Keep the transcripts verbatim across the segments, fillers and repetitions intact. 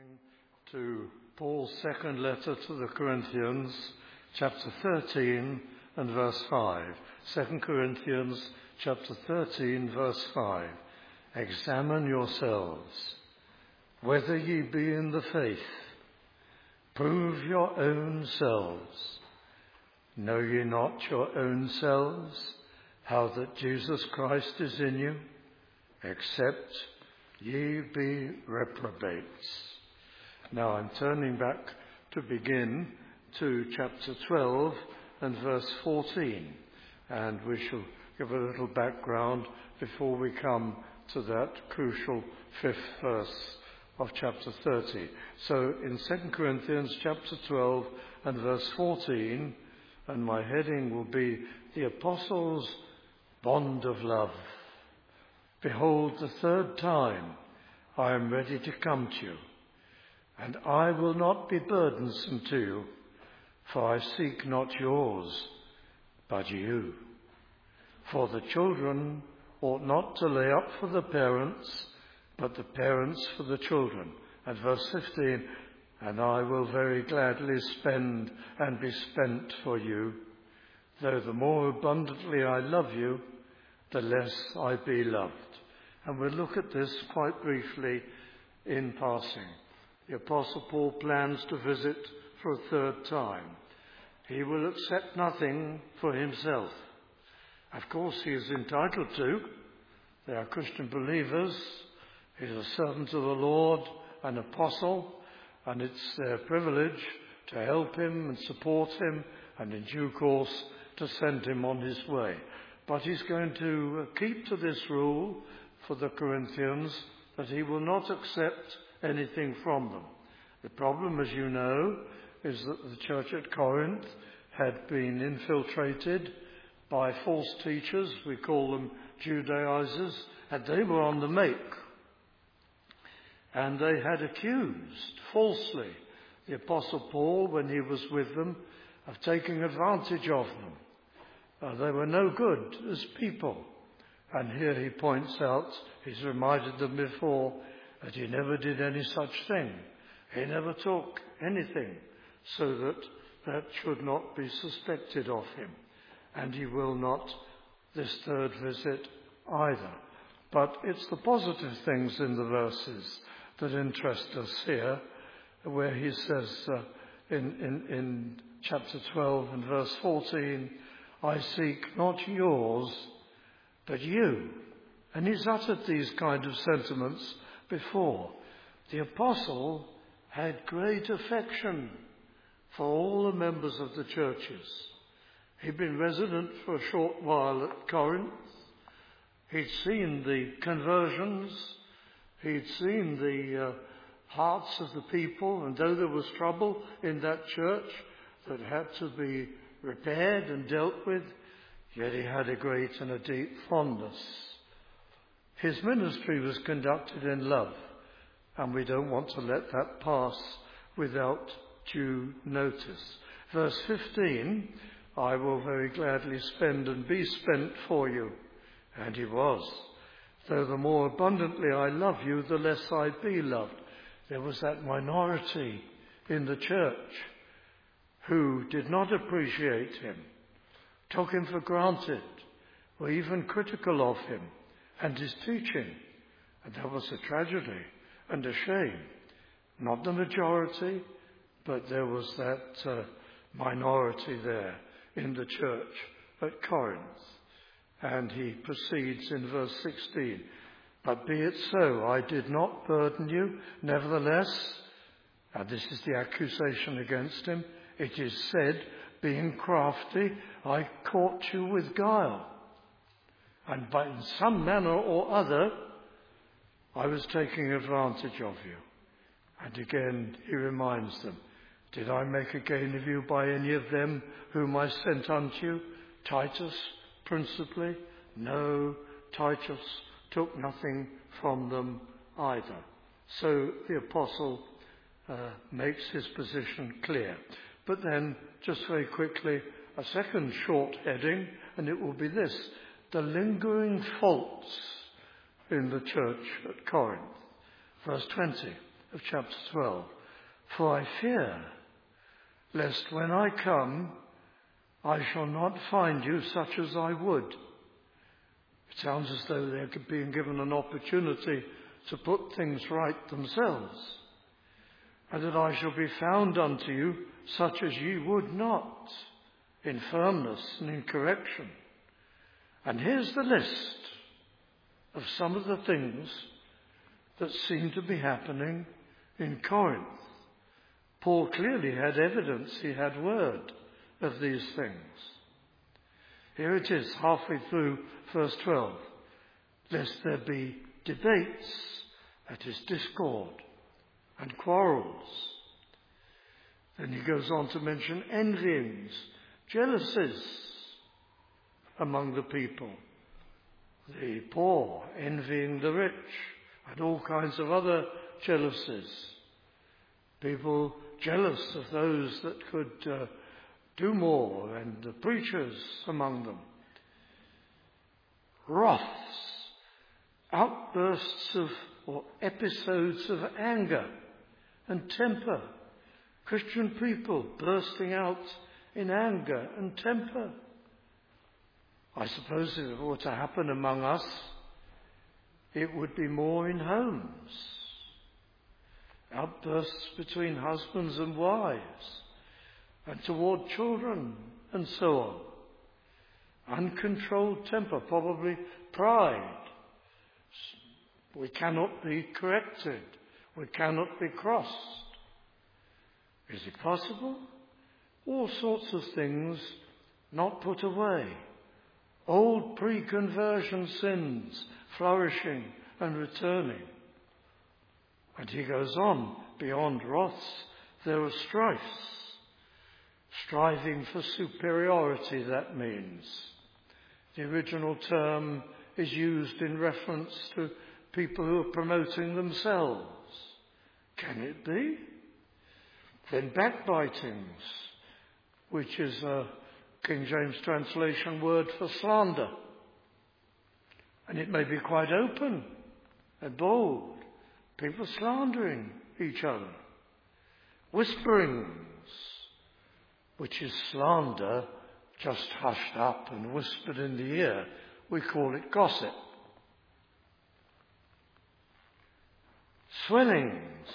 Turning to Paul's second letter to the Corinthians, chapter thirteen and verse five. Second Corinthians chapter thirteen, verse five. Examine yourselves, whether ye be in the faith. Prove your own selves. Know ye not your own selves, how that Jesus Christ is in you, except ye be reprobates. Now I'm turning back to begin to chapter twelve and verse fourteen, and we shall give a little background before we come to that crucial fifth verse of chapter thirty. So in Second Corinthians chapter twelve and verse fourteen, and my heading will be the Apostles' Bond of Love. Behold, the third time I am ready to come to you, and I will not be burdensome to you, for I seek not yours, but you. For the children ought not to lay up for the parents, but the parents for the children. And verse fifteen, and I will very gladly spend and be spent for you, though the more abundantly I love you, the less I be loved. And we'll look at this quite briefly in passing. The Apostle Paul plans to visit for a third time. He will accept nothing for himself. Of course, he is entitled to. They are Christian believers. He's a servant of the Lord, an apostle, and it's their privilege to help him and support him, and in due course to send him on his way. But he's going to keep to this rule for the Corinthians, that he will not accept anything from them. The problem, as you know, is that the church at Corinth had been infiltrated by false teachers. We call them Judaizers, and they were on the make. And they had accused falsely the Apostle Paul, when he was with them, of taking advantage of them. Uh, they were no good as people. And here he points out, he's reminded them before, that he never did any such thing. He never took anything, so that that should not be suspected of him. And he will not this third visit either. But it's the positive things in the verses that interest us here, where he says uh, in, in, in chapter twelve and verse fourteen, I seek not yours, but you. And he's uttered these kind of sentiments before. The apostle had great affection for all the members of the churches. He'd been resident for a short while at Corinth. He'd seen the conversions. He'd seen the uh, hearts of the people, and though there was trouble in that church that had to be repaired and dealt with, yet he had a great and a deep fondness. His ministry was conducted in love, and we don't want to let that pass without due notice. Verse fifteen, I will very gladly spend and be spent for you. And he was. Though the more abundantly I love you, the less I be loved. There was that minority in the church who did not appreciate him, took him for granted, were even critical of him and his teaching. And that was a tragedy and a shame. Not the majority, but there was that uh, minority there in the church at Corinth. And he proceeds in verse sixteen, but be it so, I did not burden you, nevertheless, and this is the accusation against him, it is said, being crafty, I caught you with guile. And by in some manner or other, I was taking advantage of you. And again, he reminds them, did I make a gain of you by any of them whom I sent unto you? Titus, principally? No, Titus took nothing from them either. So the apostle uh, makes his position clear. But then, just very quickly, a second short heading, and it will be this: the lingering faults in the church at Corinth. Verse twenty of chapter twelve. For I fear, lest when I come, I shall not find you such as I would. It sounds as though they're being given an opportunity to put things right themselves, and that I shall be found unto you such as ye would not, in firmness and in correction. And here's the list of some of the things that seem to be happening in Corinth. Paul clearly had evidence, he had word of these things. Here it is, halfway through verse twelve. Lest there be debates, that is discord, and quarrels. Then he goes on to mention envyings, jealousies among the people. The poor envying the rich, and all kinds of other jealousies. People jealous of those that could uh, do more, and the preachers among them. Wraths, outbursts of or episodes of anger and temper. Christian people bursting out in anger and temper. I suppose if it were to happen among us, it would be more in homes. Outbursts between husbands and wives, and toward children, and so on. Uncontrolled temper, probably pride. We cannot be corrected. We cannot be crossed. Is it possible? All sorts of things not put away. Old pre-conversion sins flourishing and returning. And he goes on, beyond wraths, there are strifes. Striving for superiority, that means. The original term is used in reference to people who are promoting themselves. Can it be? Then backbitings, which is a King James translation word for slander. And it may be quite open and bold. People slandering each other. Whisperings, which is slander just hushed up and whispered in the ear. We call it gossip. Swellings,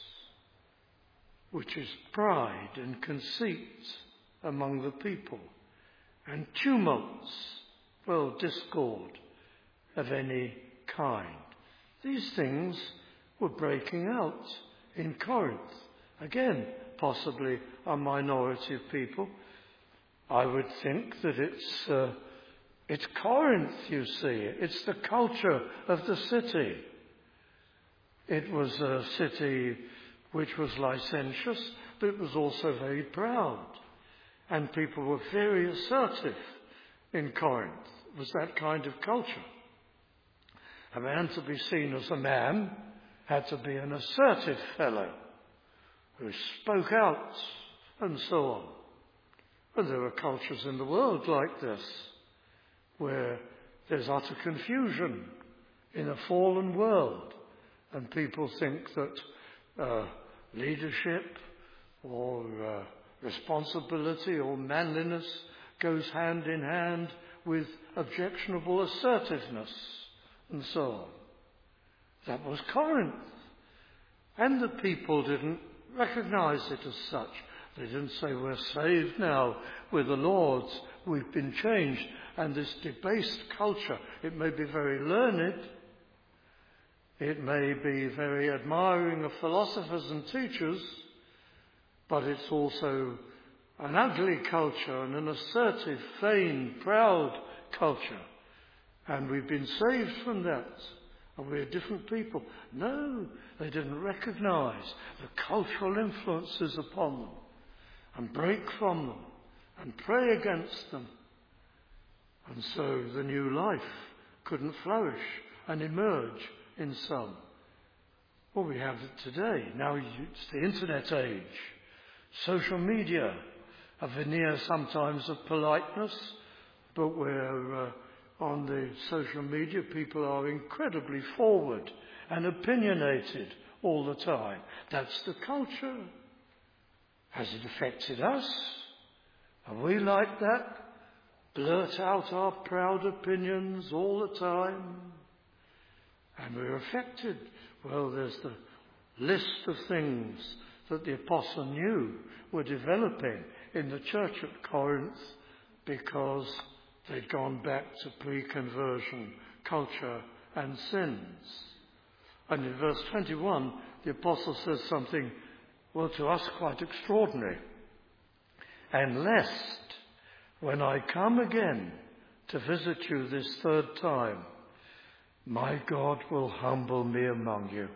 which is pride and conceit among the people. And tumults, well, discord of any kind. These things were breaking out in Corinth. Again, possibly a minority of people. I would think that it's uh, it's Corinth, you see. It's the culture of the city. It was a city which was licentious, but it was also very proud. And people were very assertive in Corinth. It was that kind of culture. A man to be seen as a man had to be an assertive fellow who spoke out and so on. And there are cultures in the world like this, where there's utter confusion in a fallen world, and people think that uh, leadership or uh, responsibility or manliness goes hand in hand with objectionable assertiveness and so on. That was Corinth. And the people didn't recognize it as such. They didn't say, we're saved now, we're the Lord's, we've been changed. And this debased culture, it may be very learned, it may be very admiring of philosophers and teachers, but it's also an ugly culture and an assertive, vain, proud culture. And we've been saved from that. And we're different people. No, they didn't recognize the cultural influences upon them and break from them and pray against them. And so the new life couldn't flourish and emerge in some. Well, we have it today. Now it's the internet age. Social media, a veneer sometimes of politeness, but where uh, on the social media, people are incredibly forward and opinionated all the time. That's the culture. Has it affected us? Are we like that? Blurt out our proud opinions all the time? And we're affected. Well, there's the list of things that the apostle knew were developing in the church at Corinth because they'd gone back to pre-conversion culture and sins. And in verse twenty-one, the apostle says something, well, to us quite extraordinary. And lest, when I come again to visit you this third time, my God will humble me among you.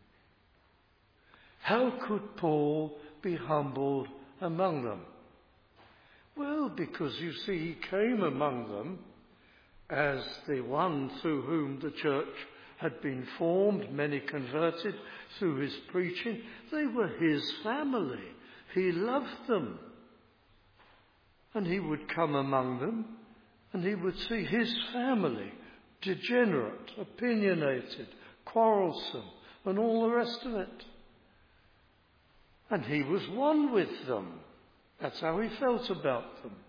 How could Paul be humbled among them? Well, because you see, he came among them as the one through whom the church had been formed, many converted through his preaching. They were his family. He loved them. And he would come among them and he would see his family degenerate, opinionated, quarrelsome, and all the rest of it. And he was one with them. That's how he felt about them.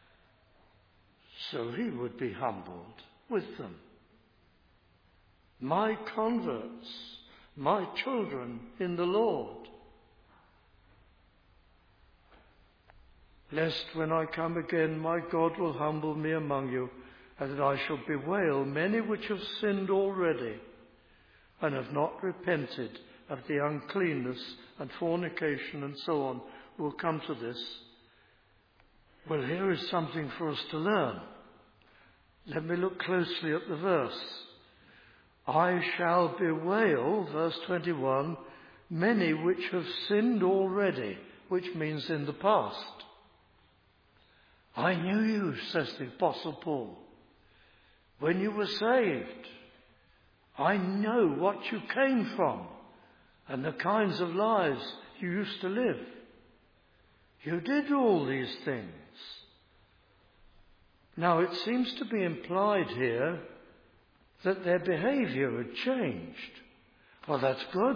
So he would be humbled with them. My converts, my children in the Lord. Lest when I come again, my God will humble me among you, and that I shall bewail many which have sinned already, and have not repented of the uncleanness and fornication and so on. We'll come to this. Well, here is something for us to learn. Let me look closely at the verse. I shall bewail, verse twenty-one, many which have sinned already, which means in the past. I knew you, says the Apostle Paul, when you were saved. I know what you came from and the kinds of lives you used to live. You did all these things. Now, it seems to be implied here that their behavior had changed. Well, that's good.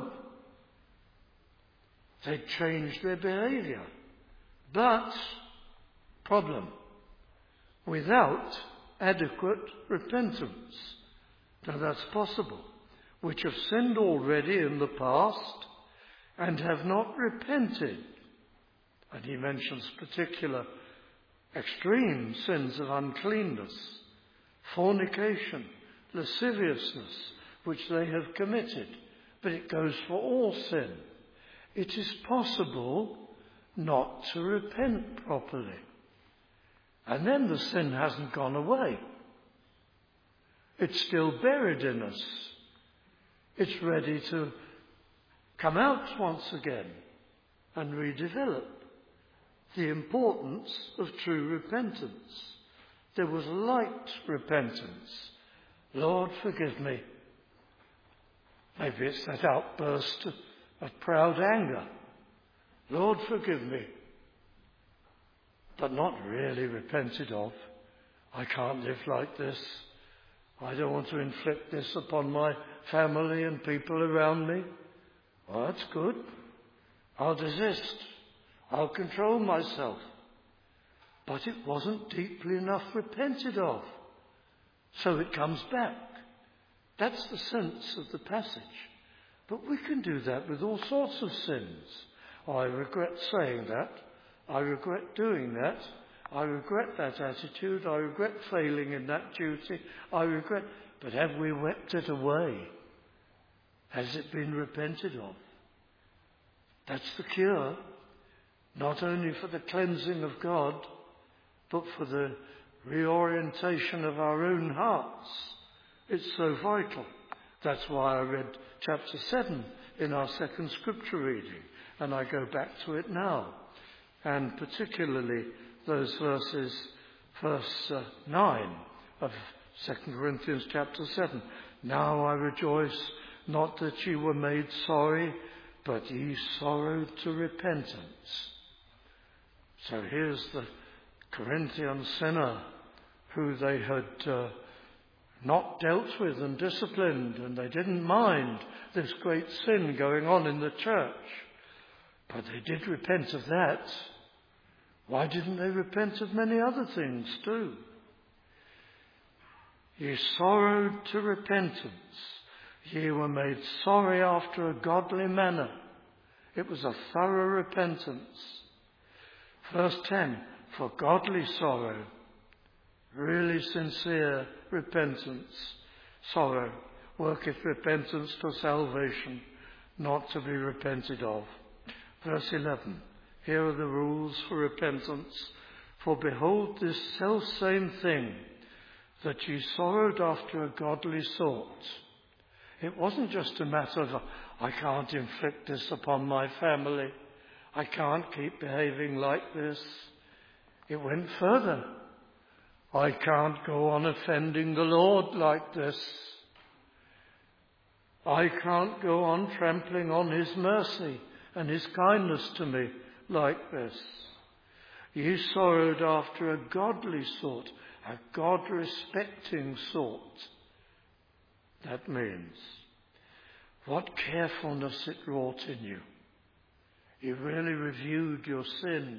They changed their behavior. But, problem, without adequate repentance. Now, that's possible. Which have sinned already in the past and have not repented. And he mentions particular extreme sins of uncleanness, fornication, lasciviousness, which they have committed. But it goes for all sin. It is possible not to repent properly. And then the sin hasn't gone away. It's still buried in us. It's ready to come out once again and redevelop. The importance of true repentance. There was light repentance. Lord, forgive me. Maybe it's that outburst of, of proud anger. Lord, forgive me. But not really repented of. I can't live like this. I don't want to inflict this upon my family and people around me. Well, that's good. I'll desist. I'll control myself. But it wasn't deeply enough repented of. So it comes back. That's the sense of the passage. But we can do that with all sorts of sins. I regret saying that. I regret doing that. I regret that attitude. I regret failing in that duty. I regret. But have we wept it away? Has it been repented of? That's the cure. Not only for the cleansing of God, but for the reorientation of our own hearts. It's so vital. That's why I read chapter seven in our second scripture reading, and I go back to it now. And particularly those verses, verse uh, nine of Second Corinthians chapter seven. Now I rejoice, not that ye were made sorry, but ye sorrowed to repentance. So here's the Corinthian sinner who they had uh, not dealt with and disciplined, and they didn't mind this great sin going on in the church. But they did repent of that. Why didn't they repent of many other things too? Ye sorrowed to repentance. Ye were made sorry after a godly manner. It was a thorough repentance. Verse ten, for godly sorrow, really sincere repentance, sorrow, worketh repentance to salvation, not to be repented of. Verse eleven, here are the rules for repentance. For behold, this selfsame thing, that ye sorrowed after a godly sort. It wasn't just a matter of, I can't inflict this upon my family. I can't keep behaving like this. It went further. I can't go on offending the Lord like this. I can't go on trampling on his mercy and his kindness to me like this. Ye sorrowed after a godly sort, a God-respecting sort. That means what carefulness it wrought in you. You really reviewed your sin.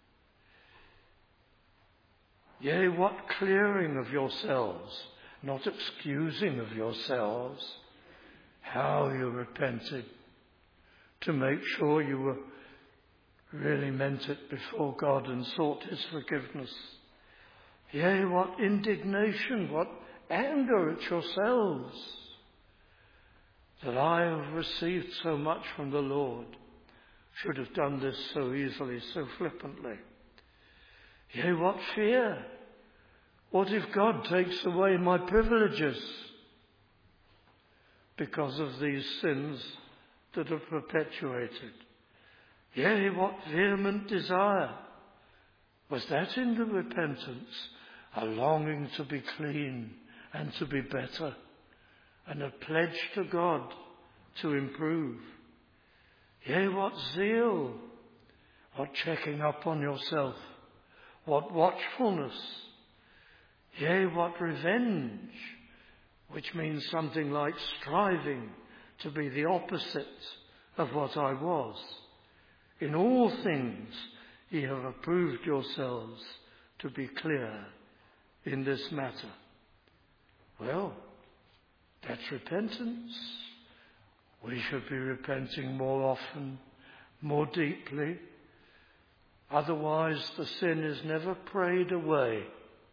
Yea, what clearing of yourselves, not excusing of yourselves. How you repented to make sure you were really meant it before God and sought his forgiveness. Yea, what indignation, what anger at yourselves, that I have received so much from the Lord, should have done this so easily, so flippantly. Yea, what fear! What if God takes away my privileges because of these sins that have perpetuated? Yea, what vehement desire! Was that in the repentance? A longing to be clean and to be better, and a pledge to God to improve. Yea, what zeal! What checking up on yourself! What watchfulness! Yea, what revenge! Which means something like striving to be the opposite of what I was. In all things ye have approved yourselves to be clear in this matter. Well, that's repentance. We should be repenting more often, more deeply. Otherwise the sin is never prayed away.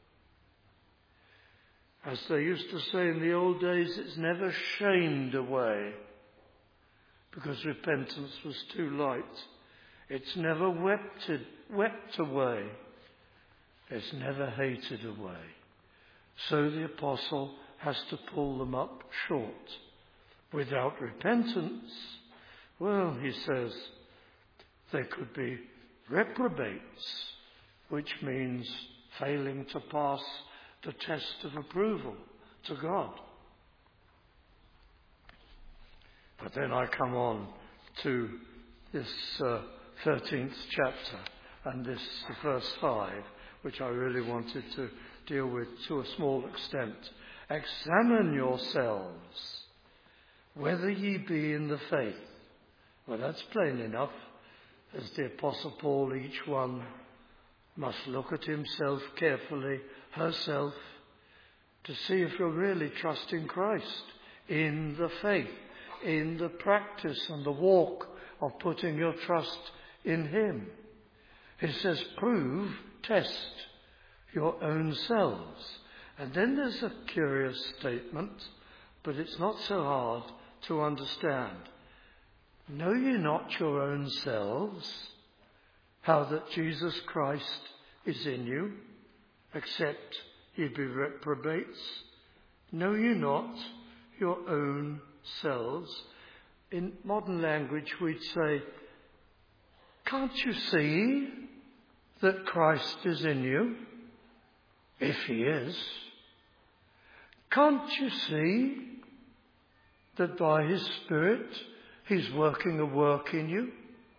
As they used to say in the old days, it's never shamed away, because repentance was too light. It's never wept, wept away. It's never hated away. So the apostle has to pull them up short. Without repentance, well, he says, there could be reprobates, which means failing to pass the test of approval to God. But then I come on to this uh, thirteenth chapter, and this verse five, which I really wanted to deal with to a small extent. Examine yourselves, whether ye be in the faith. Well, that's plain enough. As the Apostle Paul, each one must look at himself carefully, herself, to see if you're really trusting Christ in the faith, in the practice and the walk of putting your trust in him. He says, prove, test your own selves. And then there's a curious statement, but it's not so hard to understand. Know ye not your own selves, how that Jesus Christ is in you, except ye be reprobates? Know ye not your own selves? In modern language we'd say, can't you see that Christ is in you? If he is. Can't you see that by his Spirit he's working a work in you?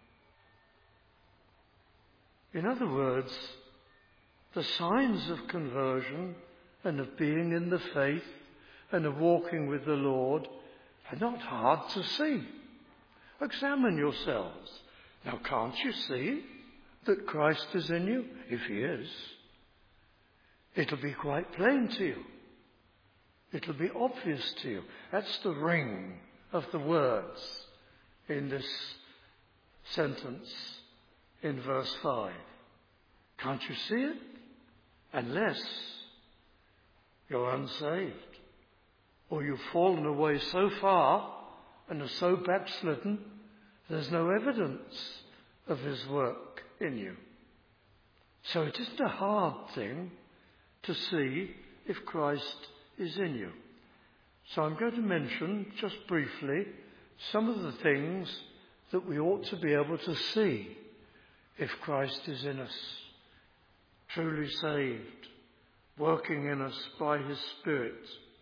In other words, the signs of conversion and of being in the faith and of walking with the Lord are not hard to see. Examine yourselves. Now, can't you see that Christ is in you? If he is, it'll be quite plain to you. It'll be obvious to you. That's the ring of the words in this sentence in verse five. Can't you see it? Unless you're unsaved, or you've fallen away so far and are so backslidden, there's no evidence of his work in you. So it isn't a hard thing to see if Christ is in you. So I'm going to mention just briefly some of the things that we ought to be able to see if Christ is in us, truly saved, working in us by his Spirit.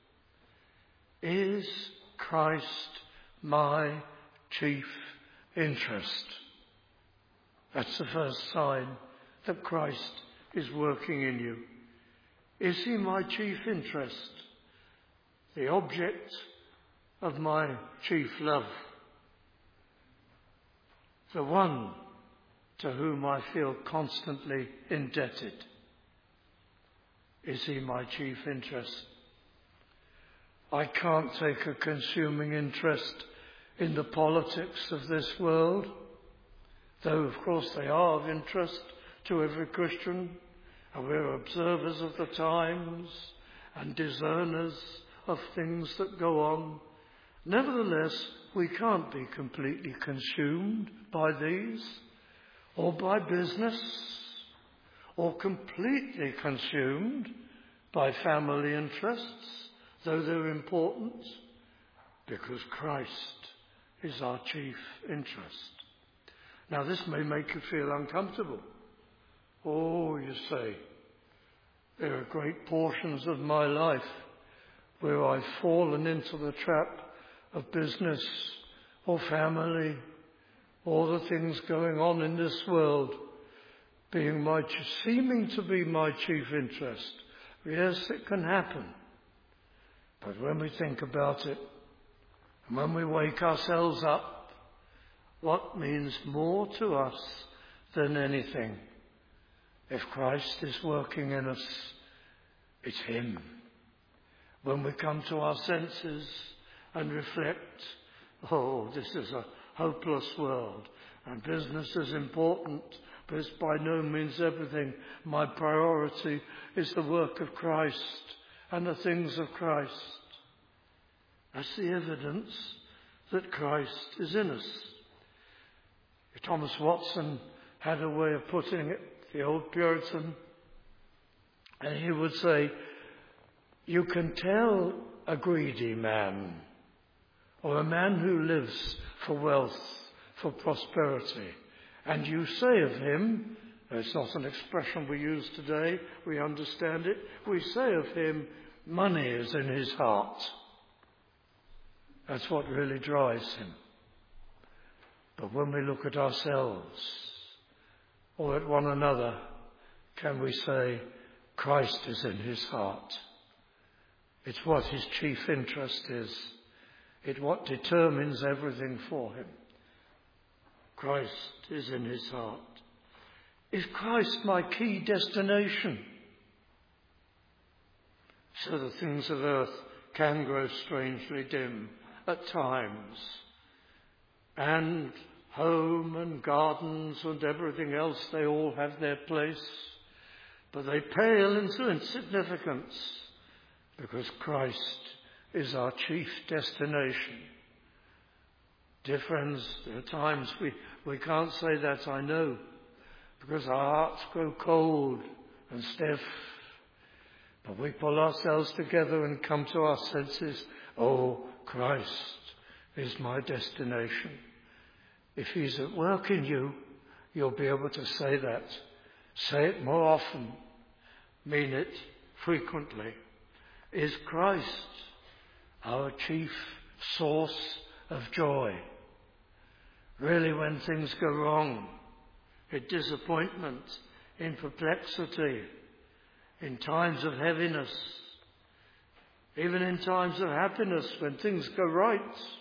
Is Christ my chief interest? That's the first sign that Christ is working in you. Is he my chief interest? The object of my chief love? The one to whom I feel constantly indebted? Is he my chief interest? I can't take a consuming interest in the politics of this world, though of course they are of interest to every Christian, and we're observers of the times and discerners of things that go on. Nevertheless, we can't be completely consumed by these, or by business, or completely consumed by family interests, though they're important, because Christ is our chief interest. Now, this may make you feel uncomfortable. Oh, you say, there are great portions of my life where I've fallen into the trap of business or family, or the things going on in this world being my, seeming to be my chief interest. Yes, it can happen. But when we think about it, and when we wake ourselves up, what means more to us than anything? If Christ is working in us, it's him. When we come to our senses and reflect, oh, this is a hopeless world, and business is important, but it's by no means everything. My priority is the work of Christ and the things of Christ. That's the evidence that Christ is in us. Thomas Watson had a way of putting it, the old Puritan, and he would say, you can tell a greedy man, or a man who lives for wealth, for prosperity, and you say of him, it's not an expression we use today, we understand it, we say of him, money is in his heart. That's what really drives him. But when we look at ourselves or at one another, can we say, Christ is in his heart? It's what his chief interest is. It's what determines everything for him. Christ is in his heart. Is Christ my key destination? So the things of earth can grow strangely dim at times, and home and gardens and everything else, they all have their place, but they pale into insignificance because Christ is our chief destination. Dear friends, there are times we, we can't say that, I know, because our hearts grow cold and stiff, but we pull ourselves together and come to our senses. Oh, Christ is my destination. If he's at work in you, you'll be able to say that. Say it more often. Mean it frequently. Is Christ our chief source of joy? Really, when things go wrong, in disappointment, in perplexity, in times of heaviness, even in times of happiness when things go right?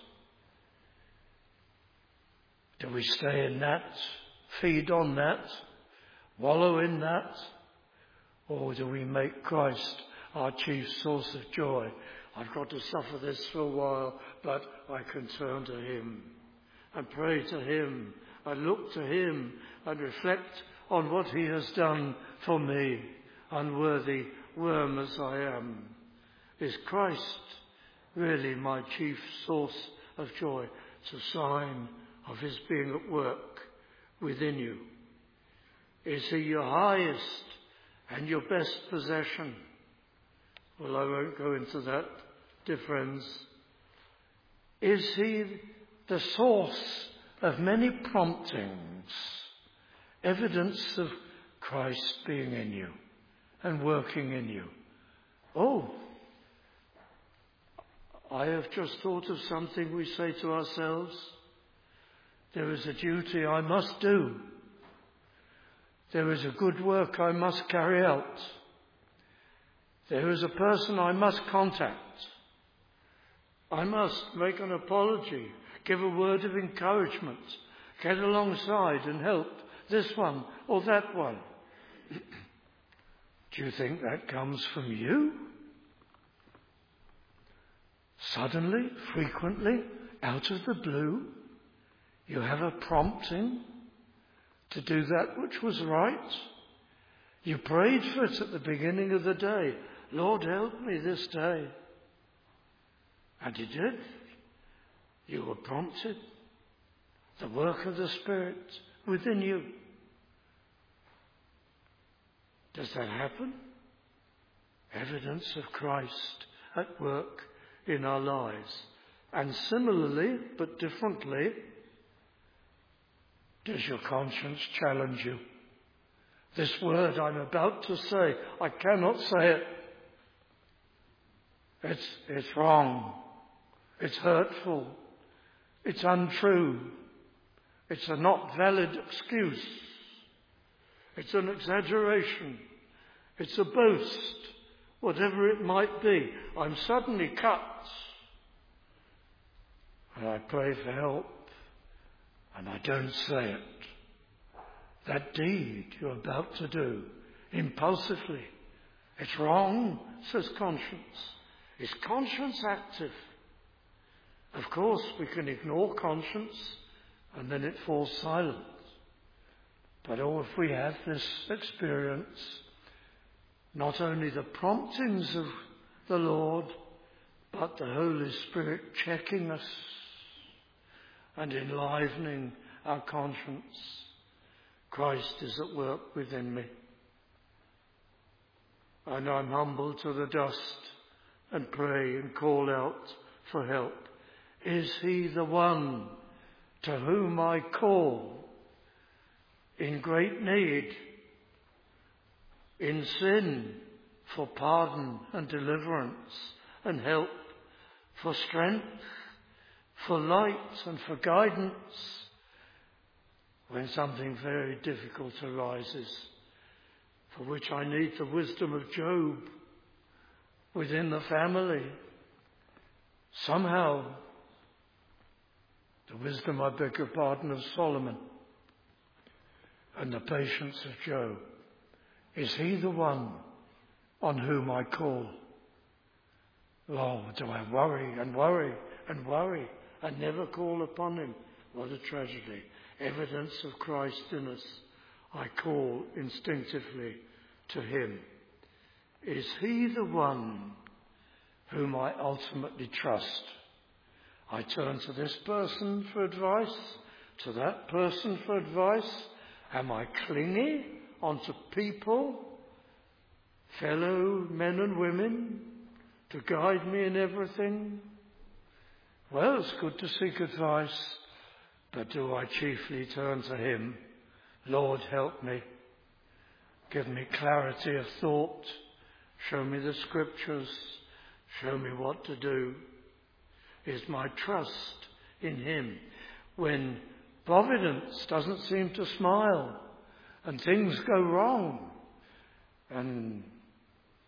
Do we stay in that, feed on that, wallow in that? Or do we make Christ our chief source of joy? I've got to suffer this for a while, but I can turn to him and pray to him and look to him and reflect on what he has done for me, unworthy worm as I am. Is Christ really my chief source of joy? It's a sign of his being at work within you. Is he your highest and your best possession? Well, I won't go into that, dear friends. Is he the source of many promptings, evidence of Christ being in you and working in you? Oh, I have just thought of something we say to ourselves. There is a duty I must do. There is a good work I must carry out. There is a person I must contact. I must make an apology, give a word of encouragement, get alongside and help this one or that one. Do you think that comes from you? Suddenly, frequently, out of the blue, you have a prompting to do that which was right. You prayed for it at the beginning of the day. Lord, help me this day. And you did. You were prompted. The work of the Spirit within you. Does that happen? Evidence of Christ at work in our lives. And similarly, but differently, does your conscience challenge you? This word I'm about to say, I cannot say it. It's, it's wrong. It's hurtful. It's untrue. It's a not valid excuse. It's an exaggeration. It's a boast. Whatever it might be. I'm suddenly cut. And I pray for help. And I don't say it. That deed you're about to do, impulsively, it's wrong, says conscience. Is conscience active? Of course, we can ignore conscience and then it falls silent. But oh, if we have this experience, not only the promptings of the Lord, but the Holy Spirit checking us and enlivening our conscience. Christ is at work within me. And I'm humbled to the dust and pray and call out for help. Is he the one to whom I call in great need, in sin, for pardon and deliverance and help, for strength, for light and for guidance, when something very difficult arises, for which I need the wisdom of Job within the family? Somehow, the wisdom, I beg your pardon, of Solomon and the patience of Job. Is he the one on whom I call? Oh, do I worry and worry and worry and never call upon him? What a tragedy. Evidence of Christ in us. I call instinctively to him. Is he the one whom I ultimately trust? I turn to this person for advice, to that person for advice. Am I clingy onto people, fellow men and women, to guide me in everything? Well, it's good to seek advice, but do I chiefly turn to him? Lord, help me. Give me clarity of thought. Show me the scriptures. Show me what to do. Is my trust in him when providence doesn't seem to smile and things go wrong and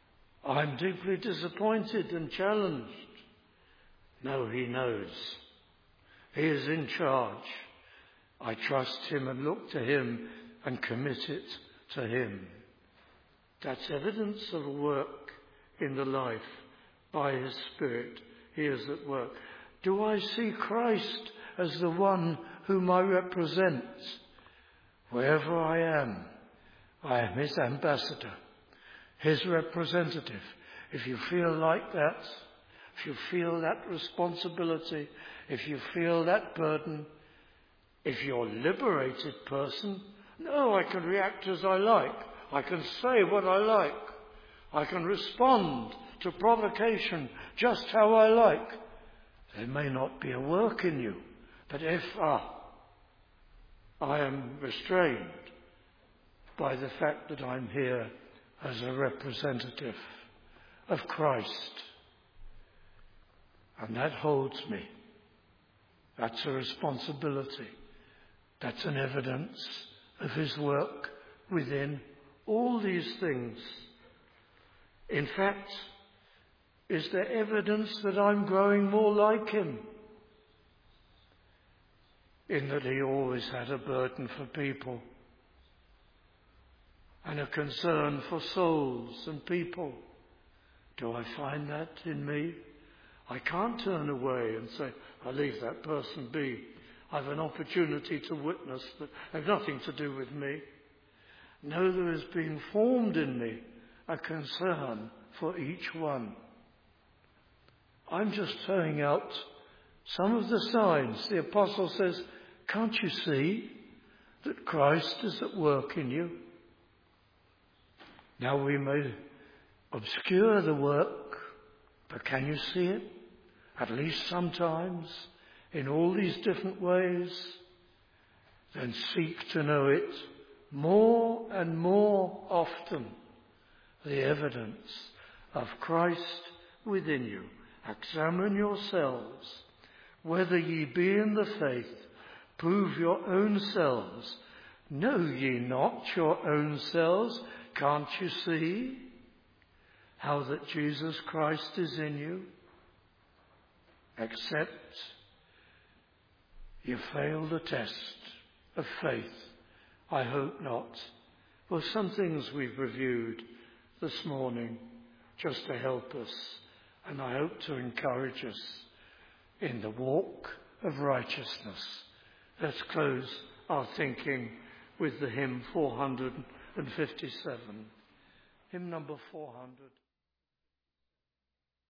I'm deeply disappointed and challenged. No, he knows. He is in charge. I trust him and look to him and commit it to him. That's evidence of a work in the life by his Spirit. He is at work. Do I see Christ as the one whom I represent? Wherever I am, I am his ambassador, his representative. If you feel like that, if you feel that responsibility, if you feel that burden, if you're a liberated person, no, I can react as I like. I can say what I like. I can respond to provocation just how I like. There may not be a work in you, but if ah, I am restrained by the fact that I'm here as a representative of Christ, and that holds me. That's a responsibility. That's an evidence of his work within all these things. In fact, is there evidence that I'm growing more like him? In that he always had a burden for people and a concern for souls and people. Do I find that in me? I can't turn away and say, I'll leave that person be. I've an opportunity to witness that have nothing to do with me. No, there has been formed in me a concern for each one. I'm just throwing out some of the signs. The apostle says, can't you see that Christ is at work in you? Now we may obscure the work, but can you see it? At least sometimes, in all these different ways. Then seek to know it more and more often. The evidence of Christ within you. Examine yourselves, whether ye be in the faith. Prove your own selves. Know ye not your own selves? Can't you see how that Jesus Christ is in you? Except you fail the test of faith. I hope not. Well, some things we've reviewed this morning just to help us, and I hope to encourage us in the walk of righteousness. Let's close our thinking with the hymn four hundred fifty-seven. Hymn number four hundred.